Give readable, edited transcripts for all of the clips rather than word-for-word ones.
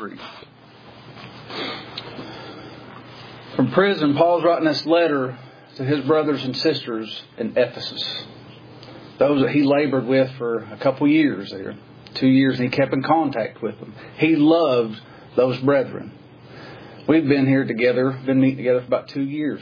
3. From prison, Paul's writing this letter to his brothers and sisters in Ephesus. Those that he labored with for a couple years there. 2 years, and he kept in contact with them. He loved those brethren. We've been here together, been meeting together for about 2 years.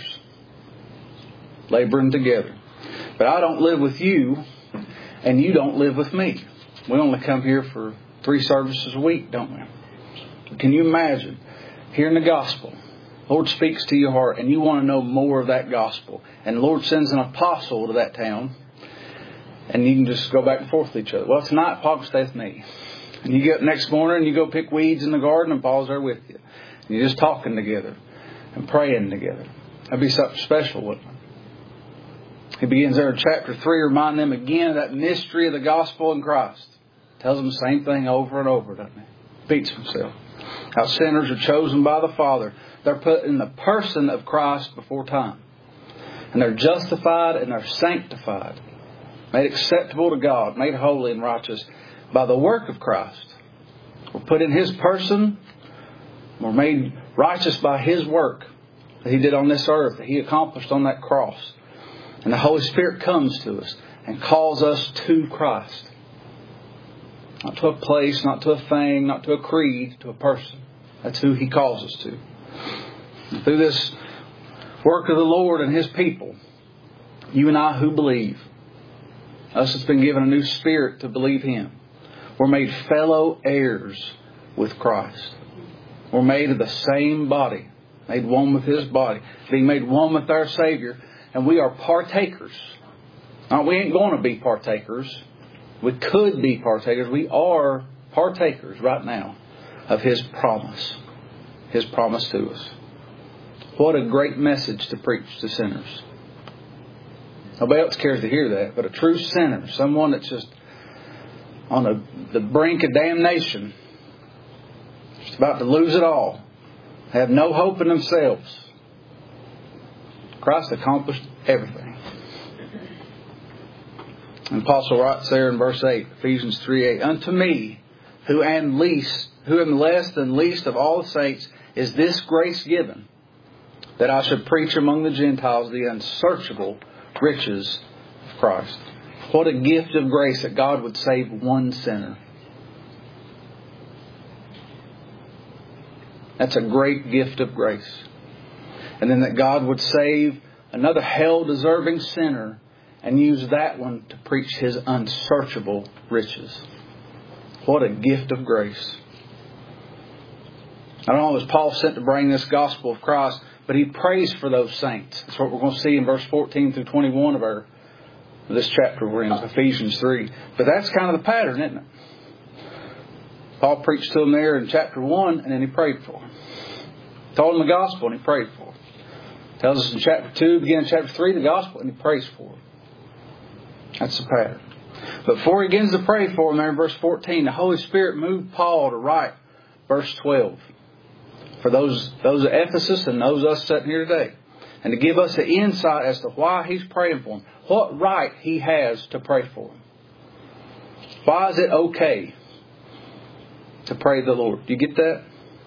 Laboring together. But I don't live with you, and you don't live with me. We only come here for 3 services a week, don't we? Can you imagine hearing the gospel? Lord speaks to your heart, and you want to know more of that gospel. And the Lord sends an apostle to that town, and you can just go back and forth with each other. Well, tonight Paul stays with me. And you get next morning, and you go pick weeds in the garden, and Paul's there with you. And you're just talking together and praying together. That'd be something special, wouldn't it? He begins there in chapter 3, remind them again of that mystery of the gospel in Christ. Tells them the same thing over and over, doesn't he? Beats himself. How sinners are chosen by the Father. They're put in the person of Christ before time. And they're justified and they're sanctified. Made acceptable to God. Made holy and righteous by the work of Christ. We're put in His person. We're made righteous by His work that He did on this earth. That He accomplished on that cross. And the Holy Spirit comes to us and calls us to Christ. Not to a place, not to a thing, not to a creed, to a person. That's who He calls us to. And through this work of the Lord and His people, you and I who believe, us that's been given a new spirit to believe Him, we're made fellow heirs with Christ. We're made of the same body, made one with His body, being made one with our Savior, and we are partakers. Now, we ain't going to be partakers. We could be partakers. We are partakers right now of His promise. His promise to us. What a great message to preach to sinners. Nobody else cares to hear that, but a true sinner, someone that's just on the brink of damnation, just about to lose it all, have no hope in themselves. Christ accomplished everything. And Apostle writes there in verse 8, Ephesians 3:8, unto me, who am less than least of all the saints, is this grace given, that I should preach among the Gentiles the unsearchable riches of Christ. What a gift of grace that God would save one sinner. That's a great gift of grace. And then that God would save another hell-deserving sinner and use that one to preach His unsearchable riches. What a gift of grace. I don't know, was Paul sent to bring this gospel of Christ, but he prays for those saints. That's what we're going to see in verse 14 through 21 of this chapter we're in, Ephesians 3. But that's kind of the pattern, isn't it? Paul preached to them there in chapter 1, and then he prayed for them. Told them the gospel, and he prayed for them. Tells us in chapter 2, beginning in chapter 3, the gospel, and he prays for them. That's the pattern. But before he begins to pray for them there in verse 14, the Holy Spirit moved Paul to write verse 12. For those at Ephesus and those us sitting here today. And to give us the insight as to why he's praying for them. What right he has to pray for them. Why is it okay to pray to the Lord? Do you get that?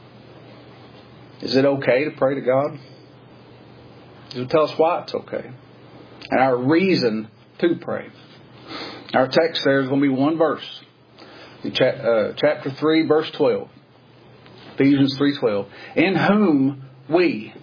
Is it okay to pray to God? He'll tell us why it's okay. And our reason to pray. Our text there is going to be one verse. Chapter 3, verse 12. Ephesians 3:12. In whom we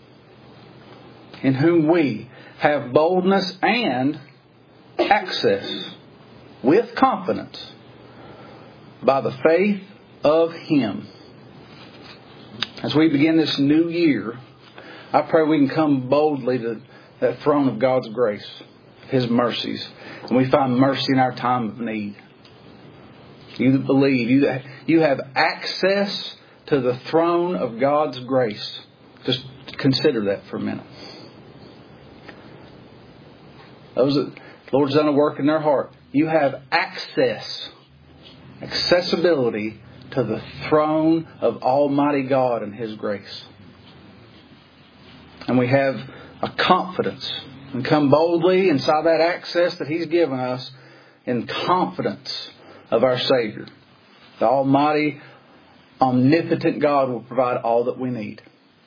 have boldness and access with confidence by the faith of Him. As we begin this new year, I pray we can come boldly to that throne of God's grace, His mercies, and we find mercy in our time of need. You that believe, you have access to the throne of God's grace. Just consider that for a minute. Those that the Lord's done a work in their heart, you have accessibility to the throne of Almighty God and His grace. And we have a confidence and come boldly inside that access that He's given us in confidence of our Savior, the Almighty, omnipotent God will provide all that we need.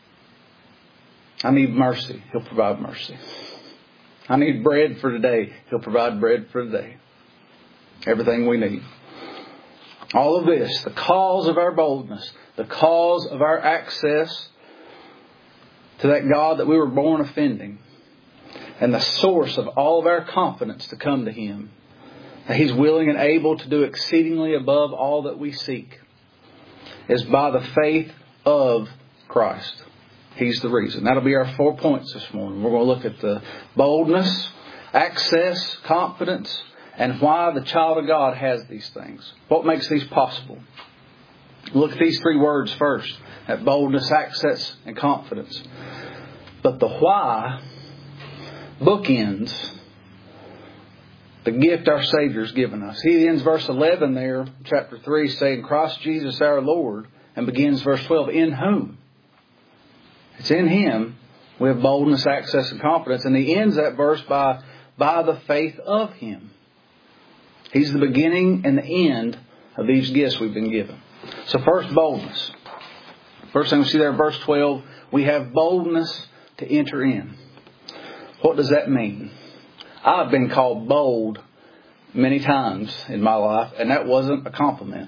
I need mercy. He'll provide mercy. I need bread for today. He'll provide bread for today. Everything we need. All of this, the cause of our boldness, the cause of our access to that God that we were born offending, and the source of all of our confidence to come to Him, that He's willing and able to do exceedingly above all that we seek, is by the faith of Christ. He's the reason. That'll be our 4 points this morning. We're going to look at the boldness, access, confidence, and why the child of God has these things. What makes these possible? Look at these 3 words first. At boldness, access, and confidence. But the why bookends the gift our Savior's given us. He ends verse 11 there, chapter 3, saying, Christ Jesus our Lord, and begins verse 12, in whom? It's in Him we have boldness, access, and confidence. And He ends that verse by the faith of Him. He's the beginning and the end of these gifts we've been given. So first, boldness. First thing we see there in verse 12, we have boldness to enter in. What does that mean? I've been called bold many times in my life, and that wasn't a compliment.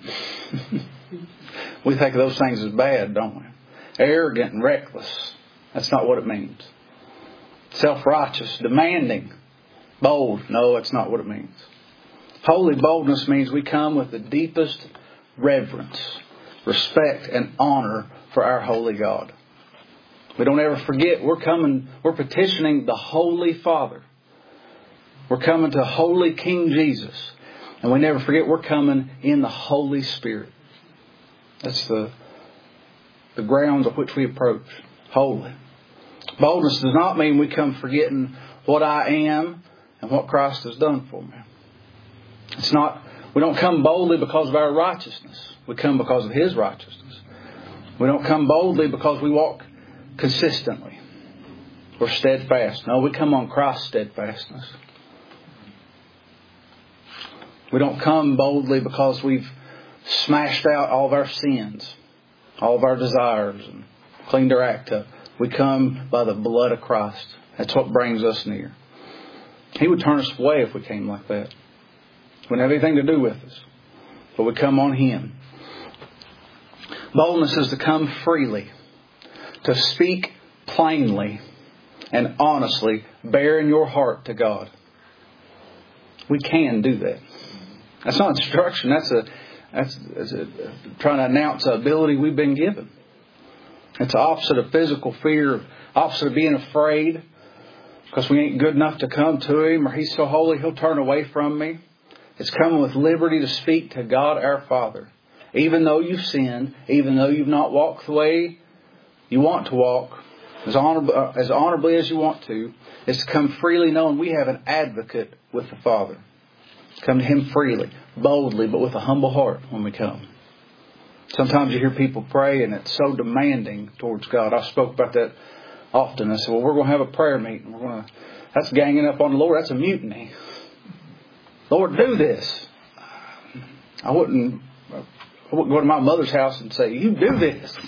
We think of those things as bad, don't we? Arrogant and reckless. That's not what it means. Self-righteous, demanding, bold. No, that's not what it means. Holy boldness means we come with the deepest reverence, respect, and honor for our holy God. We don't ever forget we're petitioning the Holy Father. We're coming to Holy King Jesus. And we never forget we're coming in the Holy Spirit. That's the grounds of which we approach. Holy. Boldness does not mean we come forgetting what I am and what Christ has done for me. We don't come boldly because of our righteousness. We come because of His righteousness. We don't come boldly because we walk consistently or steadfast. No, we come on Christ's steadfastness. We don't come boldly because we've smashed out all of our sins, all of our desires, and cleaned our act up. We come by the blood of Christ. That's what brings us near. He would turn us away if we came like that. Wouldn't have anything to do with us. But we come on Him. Boldness is to come freely, to speak plainly and honestly, bearing your heart to God. We can do that. That's not instruction. That's trying to announce an ability we've been given. It's the opposite of physical fear, opposite of being afraid because we ain't good enough to come to Him, or He's so holy He'll turn away from me. It's coming with liberty to speak to God our Father. Even though you've sinned, even though you've not walked the way you want to walk, as honorably as you want to, is to come freely knowing we have an advocate with the Father. Come to Him freely, boldly, but with a humble heart when we come. Sometimes you hear people pray and it's so demanding towards God. I spoke about that often. I said, well, we're going to have a prayer meeting. That's ganging up on the Lord. That's a mutiny. Lord, do this. I wouldn't go to my mother's house and say, you do this.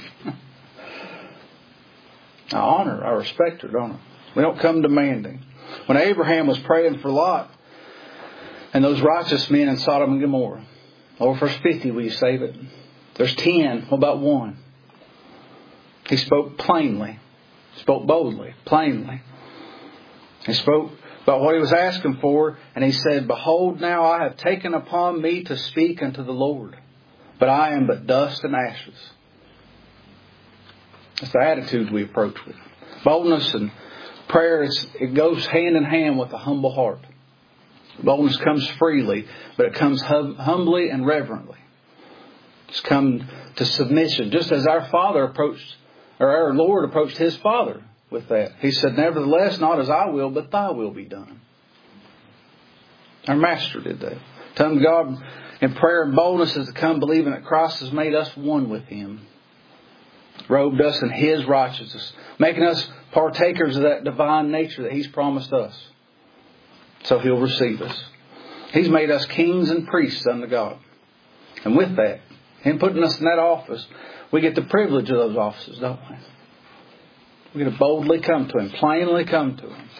I honor, I respect her, don't I? We don't come demanding. When Abraham was praying for Lot and those righteous men in Sodom and Gomorrah, over verse 50, will you save it? There's 10. What about one? He spoke plainly. Spoke boldly, plainly. He spoke about what he was asking for, and he said, behold, now I have taken upon me to speak unto the Lord, but I am but dust and ashes. It's the attitude we approach with. Boldness and prayer, it goes hand in hand with a humble heart. Boldness comes freely, but it comes humbly and reverently. It's come to submission, just as our Lord approached His Father with that. He said, nevertheless, not as I will, but Thy will be done. Our Master did that. Telling God in prayer and boldness is to come believing that Christ has made us one with Him. Robed us in His righteousness. Making us partakers of that divine nature that He's promised us. So He'll receive us. He's made us kings and priests unto God. And with that, Him putting us in that office, we get the privilege of those offices, don't we? We get to boldly come to Him, plainly come to Him.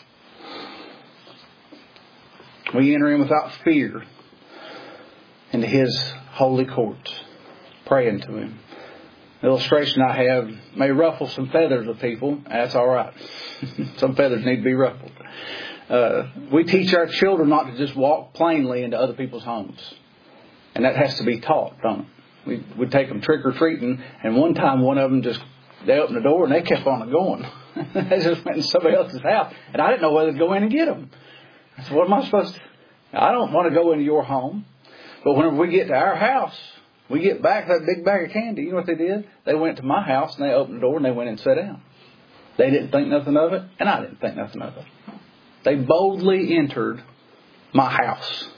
We enter in without fear into His holy courts, praying to Him. The illustration I have may ruffle some feathers with people. That's all right. Some feathers need to be ruffled. We teach our children not to just walk plainly into other people's homes. And that has to be taught, don't it? We take them trick-or-treating, and one time one of them they opened the door and they kept on going. They just went in somebody else's house. And I didn't know whether to go in and get them. I said, what am I supposed to do? I don't want to go into your home. But whenever we get to our house, we get back that big bag of candy. You know what they did? They went to my house and they opened the door and they went and sat down. They didn't think nothing of it, and I didn't think nothing of it. They boldly entered my house.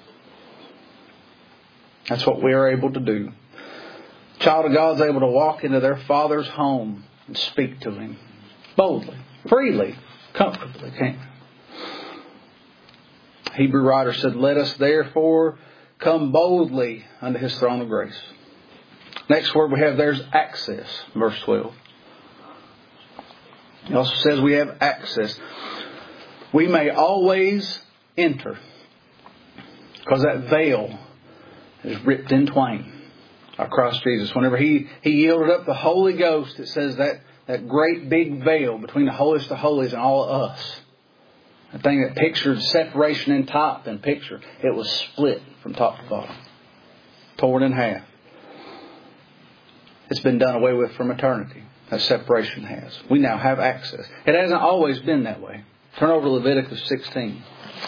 That's what we are able to do. A child of God is able to walk into their Father's home and speak to Him boldly, freely, comfortably. Can't we? Hebrew writer said, let us therefore come boldly unto His throne of grace. Next word we have there is access, verse 12. It also says we have access. We may always enter because that veil is ripped in twain by Christ Jesus. Whenever He yielded up the Holy Ghost, it says that great big veil between the holiest of holies and all of us. The thing that pictured separation in top and picture, it was split from top to bottom. Torn in half. It's been done away with from eternity. That separation has. We now have access. It hasn't always been that way. Turn over to Leviticus 16.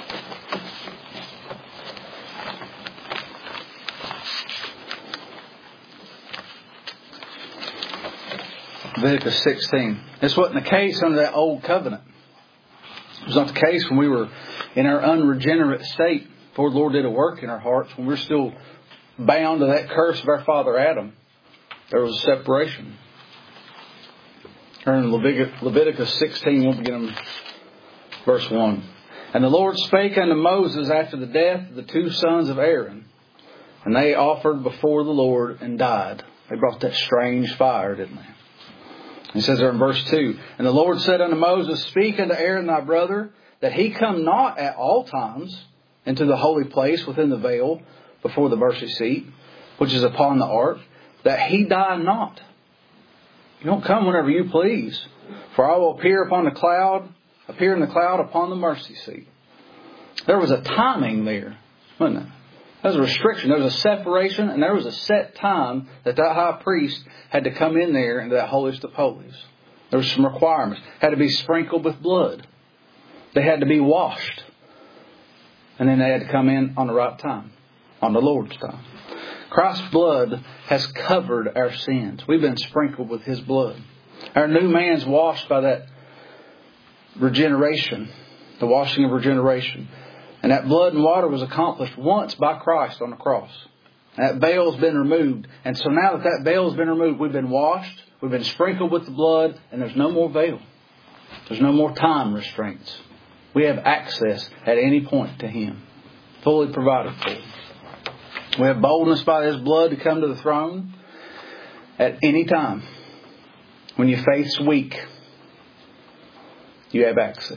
Leviticus 16. This wasn't the case under that old covenant. It was not the case when we were in our unregenerate state before the Lord did a work in our hearts, when we were still bound to that curse of our father Adam. There was a separation. Turn to Leviticus 16, we'll begin in verse 1. And the Lord spake unto Moses after the death of the two sons of Aaron, and they offered before the Lord and died. They brought that strange fire, didn't they? He says there in verse 2, and the Lord said unto Moses, speak unto Aaron thy brother, that he come not at all times into the holy place within the veil before the mercy seat, which is upon the ark, that he die not. You don't come whenever you please, for I will appear in the cloud upon the mercy seat. There was a timing there, wasn't there? There was a restriction. There was a separation, and there was a set time that high priest had to come in there into that holiest of holies. There were some requirements. Had to be sprinkled with blood. They had to be washed. And then they had to come in on the right time, on the Lord's time. Christ's blood has covered our sins. We've been sprinkled with His blood. Our new man's washed by that regeneration, the washing of regeneration. And that blood and water was accomplished once by Christ on the cross. That veil has been removed. And so now that veil has been removed, we've been washed, we've been sprinkled with the blood, and there's no more veil. There's no more time restraints. We have access at any point to Him. Fully provided for. We have boldness by His blood to come to the throne at any time. When your faith's weak, you have access.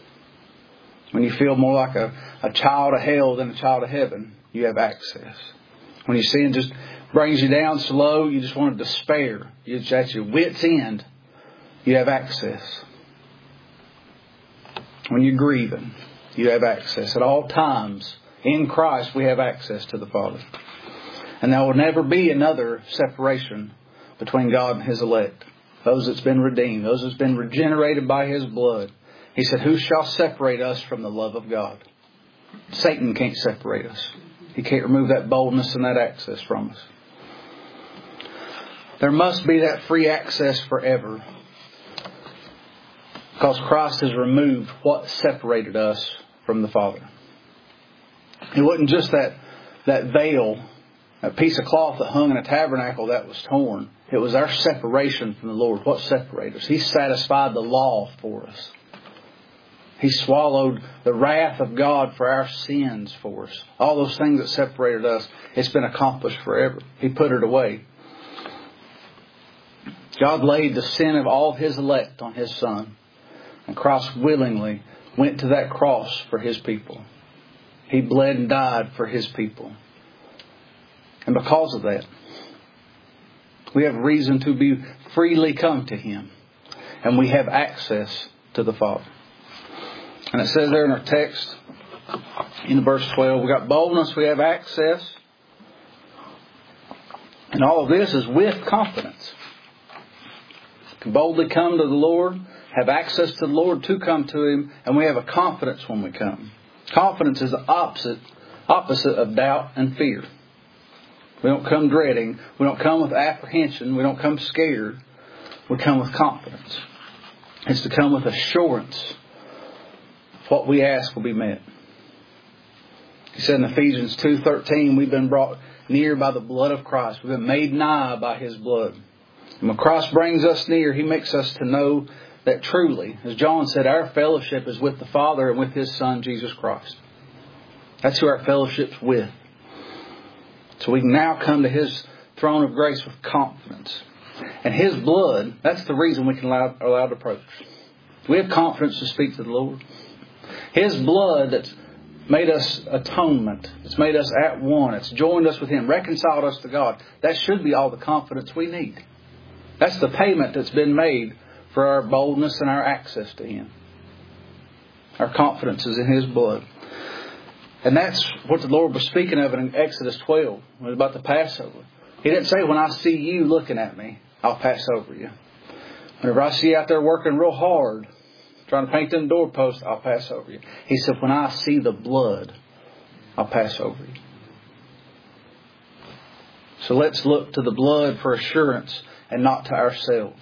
When you feel more like a child of hell than a child of heaven, you have access. When your sin just brings you down so low, you just want to despair. You're at your wit's end, you have access. When you're grieving, you have access. At all times, in Christ, we have access to the Father. And there will never be another separation between God and His elect. Those that's been redeemed, those that's been regenerated by His blood. He said, who shall separate us from the love of God? Satan can't separate us. He can't remove that boldness and that access from us. There must be that free access forever. Because Christ has removed what separated us from the Father. It wasn't just that veil, that piece of cloth that hung in a tabernacle that was torn. It was our separation from the Lord. What separated us? He satisfied the law for us. He swallowed the wrath of God for our sins for us. All those things that separated us, it's been accomplished forever. He put it away. God laid the sin of all His elect on His Son. And Christ willingly went to that cross for His people. He bled and died for His people. And because of that, we have reason to be freely come to Him. And we have access to the Father. And it says there in our text, in verse 12, we got boldness, we have access. And all of this is with confidence. We can boldly come to the Lord, have access to the Lord to come to Him, and we have a confidence when we come. Confidence is the opposite of doubt and fear. We don't come dreading. We don't come with apprehension. We don't come scared. We come with confidence. It's to come with assurance. What we ask will be met. He said in Ephesians 2:13, we've been brought near by the blood of Christ. We've been made nigh by His blood. And when Christ brings us near, He makes us to know that truly, as John said, our fellowship is with the Father and with His Son, Jesus Christ. That's who our fellowship's with. So we can now come to His throne of grace with confidence. And His blood, that's the reason we can are allowed to approach. We have confidence to speak to the Lord. His blood that's made us atonement. It's made us at one. It's joined us with Him, reconciled us to God. That should be all the confidence we need. That's the payment that's been made for our boldness and our access to Him. Our confidence is in His blood. And that's what the Lord was speaking of in Exodus 12. It was about the Passover. He didn't say, when I see you looking at me, I'll pass over you. Whenever I see you out there working real hard, trying to paint them doorposts, I'll pass over you. He said, when I see the blood, I'll pass over you. So let's look to the blood for assurance and not to ourselves.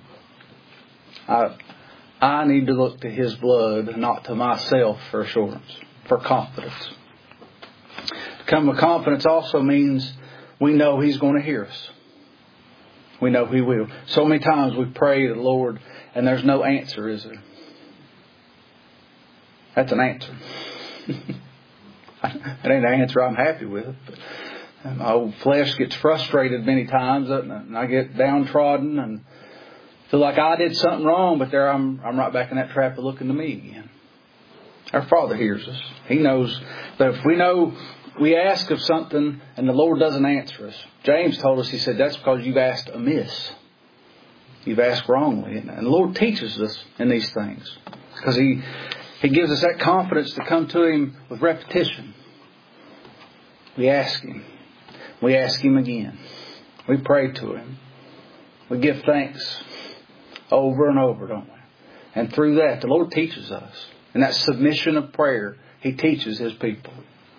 I need to look to His blood, not to myself for assurance, for confidence. To come with confidence also means we know He's going to hear us. We know He will. So many times we pray to the Lord and there's no answer, is there? That's an answer. It ain't an answer I'm happy with. But my old flesh gets frustrated many times, and I get downtrodden and feel like I did something wrong, but there I'm right back in that trap of looking to me again. Our Father hears us. He knows that if we ask of something and the Lord doesn't answer us. James told us, he said, that's because you've asked amiss. You've asked wrongly. And the Lord teaches us in these things. Because He gives us that confidence to come to Him with repetition. We ask Him. We ask Him again. We pray to Him. We give thanks over and over, don't we? And through that, the Lord teaches us. In that submission of prayer, He teaches His people.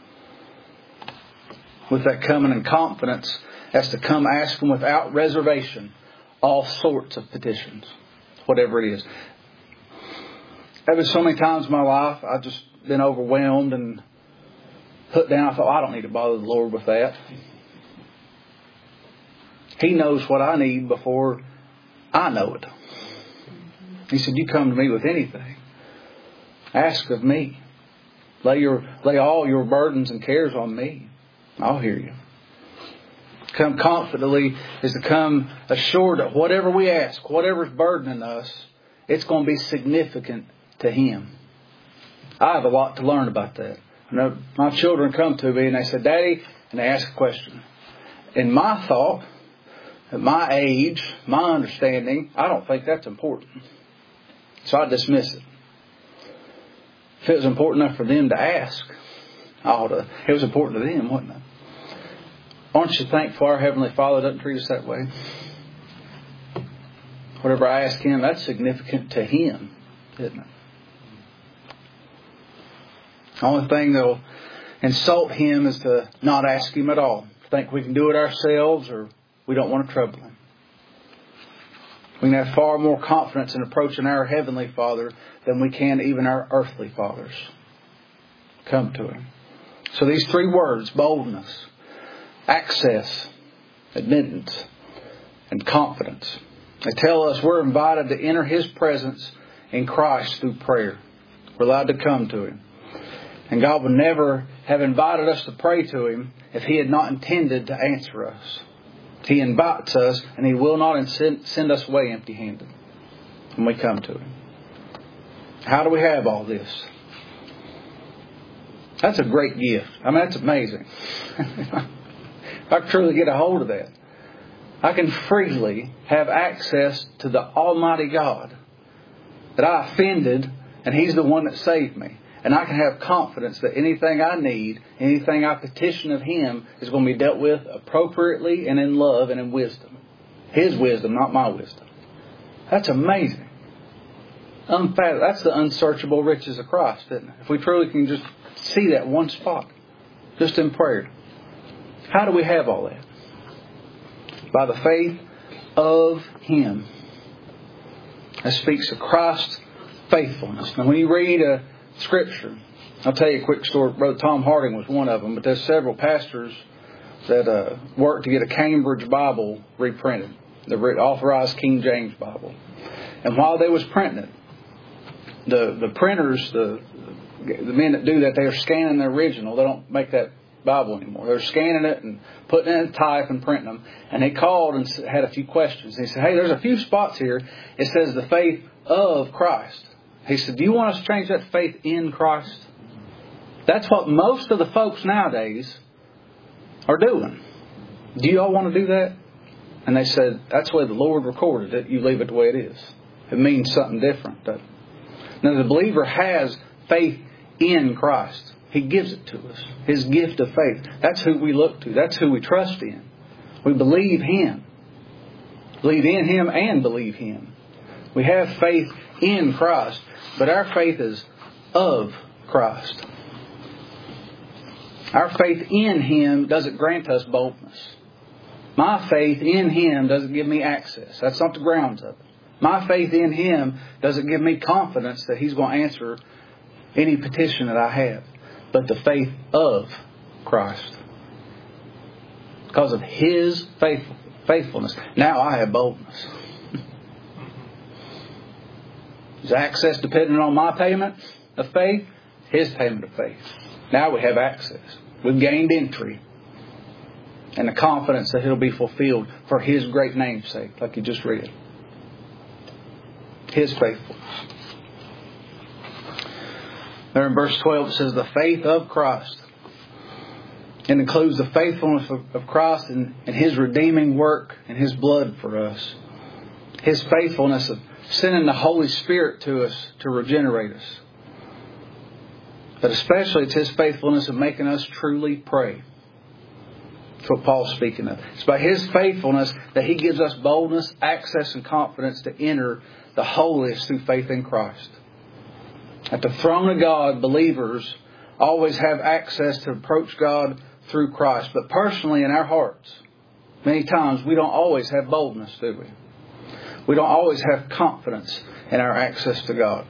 With that coming in confidence, that's to come ask Him without reservation all sorts of petitions, whatever it is. There been so many times in my life I've just been overwhelmed and put down. I thought, I don't need to bother the Lord with that. He knows what I need before I know it. He said, you come to me with anything. Ask of me. Lay all your burdens and cares on me. I'll hear you. Come confidently is to come assured that whatever we ask, whatever's burdening us, it's going to be significant to Him. I have a lot to learn about that. You know, my children come to me and they say, Daddy, and they ask a question. In my thought, at my age, my understanding, I don't think that's important. So I dismiss it. If it was important enough for them to ask, it was important to them, wasn't it? Aren't you thankful our Heavenly Father doesn't treat us that way? Whatever I ask Him, that's significant to Him, isn't it? The only thing that will insult Him is to not ask Him at all. Think we can do it ourselves, or we don't want to trouble Him. We can have far more confidence in approaching our Heavenly Father than we can even our earthly fathers. Come to Him. So these three words, boldness, access, admittance, and confidence, they tell us we're invited to enter His presence in Christ through prayer. We're allowed to come to Him. And God would never have invited us to pray to Him if He had not intended to answer us. He invites us, and He will not send us away empty-handed when we come to Him. How do we have all this? That's a great gift. I mean, that's amazing. If I truly get a hold of that, I can freely have access to the Almighty God that I offended, and He's the one that saved me. And I can have confidence that anything I need, anything I petition of Him is going to be dealt with appropriately and in love and in wisdom. His wisdom, not my wisdom. That's amazing. That's the unsearchable riches of Christ, isn't it? If we truly can just see that one spot, just in prayer. How do we have all that? By the faith of Him. That speaks of Christ's faithfulness. Now when you read Scripture, I'll tell you a quick story. Brother Tom Harding was one of them, but there's several pastors that worked to get a Cambridge Bible reprinted, the authorized King James Bible. And while they was printing it, the printers, the men that do that, they are scanning the original. They don't make that Bible anymore. They're scanning it and putting it in type and printing them. And they called and had a few questions. And he said, hey, there's a few spots here. It says the faith of Christ. He said, do you want us to change that to faith in Christ? That's what most of the folks nowadays are doing. Do you all want to do that? And they said, that's the way the Lord recorded it. You leave it the way it is. It means something different. Now the believer has faith in Christ. He gives it to us. His gift of faith. That's who we look to. That's who we trust in. We believe Him. Believe in Him and believe Him. We have faith in Christ. But our faith is of Christ. Our faith in Him doesn't grant us boldness. My faith in Him doesn't give me access. That's not the grounds of it. My faith in Him doesn't give me confidence that He's going to answer any petition that I have. But the faith of Christ. Because of His faithfulness. Now I have boldness. Is access dependent on my payment of faith? His payment of faith. Now we have access. We've gained entry. And the confidence that it'll be fulfilled for His great name's sake, like you just read. His faithfulness. There in verse 12 it says the faith of Christ. It includes the faithfulness of Christ and His redeeming work and His blood for us. His faithfulness of sending the Holy Spirit to us to regenerate us. But especially it's His faithfulness of making us truly pray. That's what Paul's speaking of. It's by His faithfulness that He gives us boldness, access, and confidence to enter the holiest through faith in Christ. At the throne of God, believers always have access to approach God through Christ. But personally in our hearts, many times we don't always have boldness, do we? We don't always have confidence in our access to God.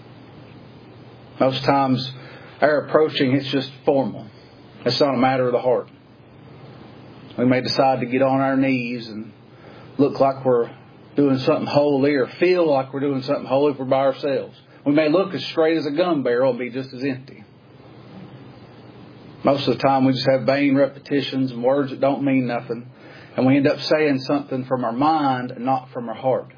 Most times our approaching, it's just formal. It's not a matter of the heart. We may decide to get on our knees and look like we're doing something holy or feel like we're doing something holy if we're by ourselves. We may look as straight as a gun barrel and be just as empty. Most of the time we just have vain repetitions and words that don't mean nothing. And we end up saying something from our mind and not from our heart.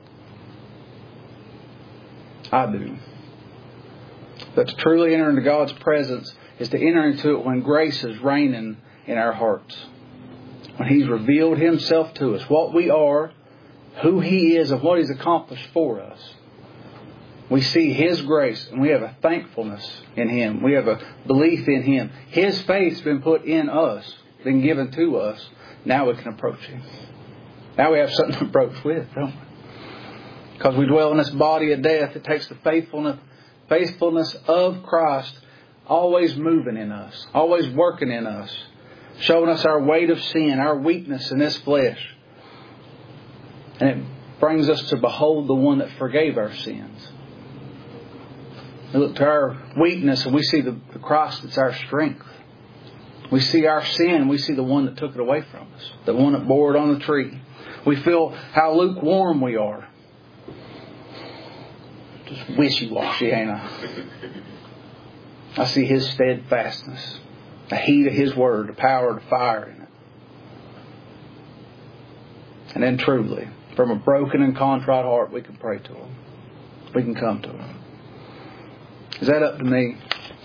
I do. But to truly enter into God's presence is to enter into it when grace is reigning in our hearts. When He's revealed Himself to us, what we are, who He is, and what He's accomplished for us. We see His grace and we have a thankfulness in Him. We have a belief in Him. His faith's been put in us, been given to us. Now we can approach Him. Now we have something to approach with, don't we? Because we dwell in this body of death, it takes the faithfulness of Christ always moving in us, always working in us, showing us our weight of sin, our weakness in this flesh. And it brings us to behold the one that forgave our sins. We look to our weakness and we see the Christ that's our strength. We see our sin, we see the one that took it away from us, the one that bore it on the tree. We feel how lukewarm we are. Just wishy-washy, ain't I? I see His steadfastness, the heat of His word, the power of the fire in it. And then truly, from a broken and contrite heart, we can pray to Him. We can come to Him. Is that up to me?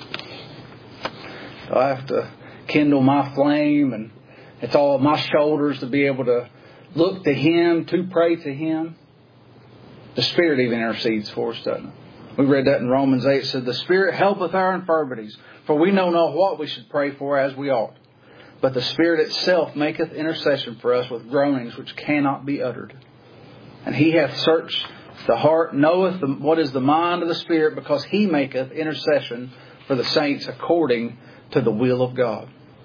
Do I have to kindle my flame and it's all on my shoulders to be able to look to Him, to pray to Him? The Spirit even intercedes for us, doesn't it? We read that in Romans 8. It said, the Spirit helpeth our infirmities, for we know not what we should pray for as we ought. But the Spirit itself maketh intercession for us with groanings which cannot be uttered. And He hath searched the heart, knoweth what is the mind of the Spirit, because He maketh intercession for the saints according to the will of God.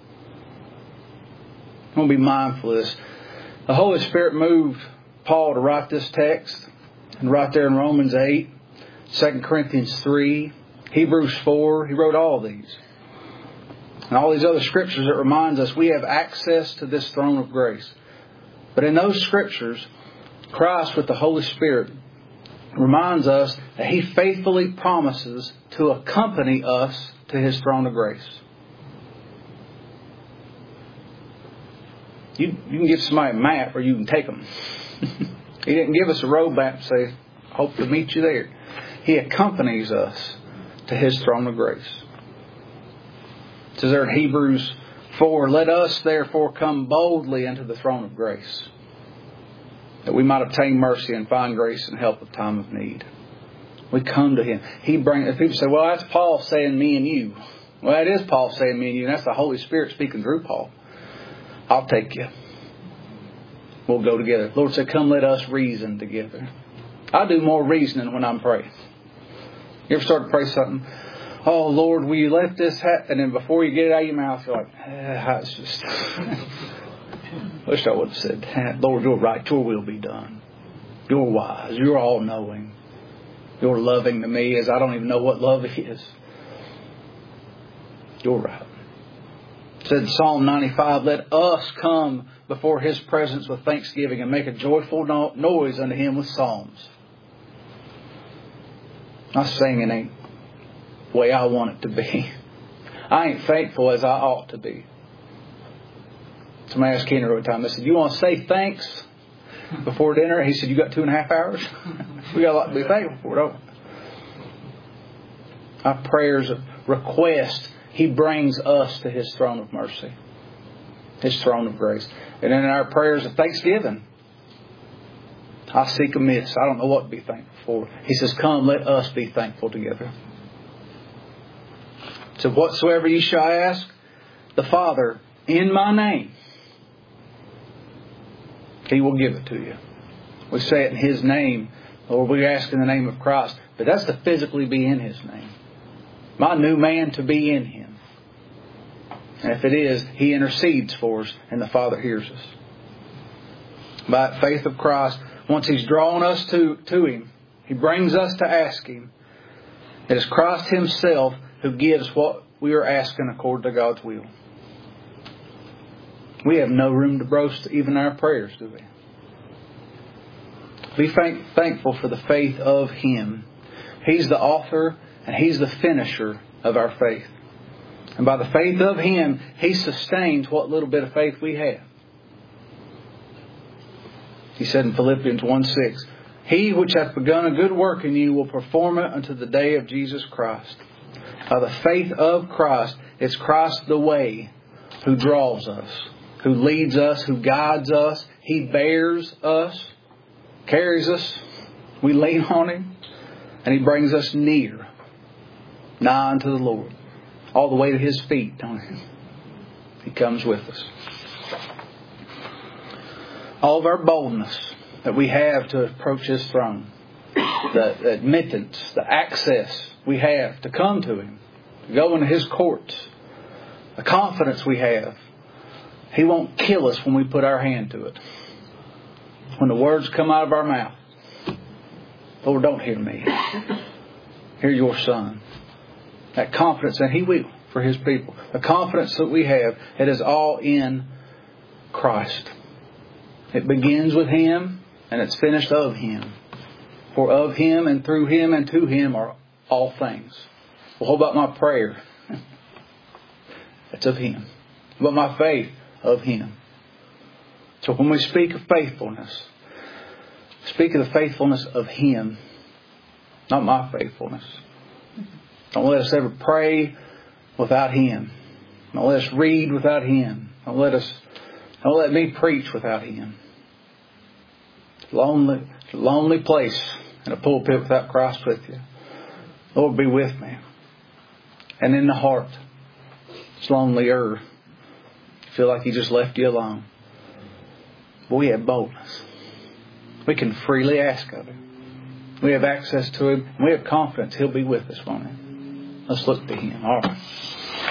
I'm going to be mindful of this. The Holy Spirit moved Paul to write this text. And right there in Romans 8, 2 Corinthians 3, Hebrews 4, he wrote all these. And all these other scriptures that reminds us we have access to this throne of grace. But in those scriptures, Christ with the Holy Spirit reminds us that He faithfully promises to accompany us to His throne of grace. You can give somebody a map or you can take them. He didn't give us a road map and say, hope to meet you there. He accompanies us to His throne of grace. It says there in Hebrews 4, let us therefore come boldly into the throne of grace, that we might obtain mercy and find grace and help at time of need. We come to Him. If people say, well, that's Paul saying me and you. Well, it is Paul saying me and you, and that's the Holy Spirit speaking through Paul. I'll take you. We'll go together. Lord said, come let us reason together. I do more reasoning when I'm praying. You ever start to pray something? Oh, Lord, will you let this happen? And then before you get it out of your mouth, you're like, it's just... Wish I would have said that. Lord, you're right. Your will be done. You're wise. You're all-knowing. You're loving to me as I don't even know what love is. You're right. It said in Psalm 95, let us come before His presence with thanksgiving and make a joyful noise unto Him with psalms. My singing ain't the way I want it to be. I ain't thankful as I ought to be. Somebody asked Kenner one time, they said, you want to say thanks before dinner? He said, you got 2.5 hours? We got a lot to be thankful for, don't we? Our prayers of request, He brings us to His throne of mercy, His throne of grace. And in our prayers of thanksgiving, I seek amiss. I don't know what to be thankful for. He says, come, let us be thankful together. So whatsoever ye shall ask the Father in my name, He will give it to you. We say it in His name, or we ask in the name of Christ. But that's to physically be in His name. My new man to be in Him. And if it is, He intercedes for us and the Father hears us. By faith of Christ, once He's drawn us to Him, He brings us to ask Him. It is Christ Himself who gives what we are asking according to God's will. We have no room to boast even our prayers, do we? Be thankful for the faith of Him. He's the author and He's the finisher of our faith. And by the faith of Him, He sustains what little bit of faith we have. He said in Philippians 1:6, He which hath begun a good work in you will perform it unto the day of Jesus Christ. By the faith of Christ, it's Christ the way who draws us, who leads us, who guides us. He bears us, carries us. We lean on Him, and He brings us near, nigh unto the Lord. All the way to His feet, don't He? He comes with us. All of our boldness that we have to approach His throne, the admittance, the access we have to come to Him, to go into His courts, the confidence we have. He won't kill us when we put our hand to it. When the words come out of our mouth, Lord, don't hear me. Hear your Son. That confidence that He will for His people. The confidence that we have, it is all in Christ. It begins with Him and it's finished of Him. For of Him and through Him and to Him are all things. Well, what about my prayer? It's of Him. What about my faith? Of Him. So when we speak of faithfulness, speak of the faithfulness of Him, not my faithfulness. Don't let us ever pray without Him. Don't let us read without Him. Don't let me preach without Him. Lonely place in a pulpit without Christ with you. Lord, be with me. And in the heart, it's lonelier. You feel like He just left you alone. But we have boldness. We can freely ask of Him. We have access to Him. We have confidence He'll be with us, won't He? Let's look to Him. All right.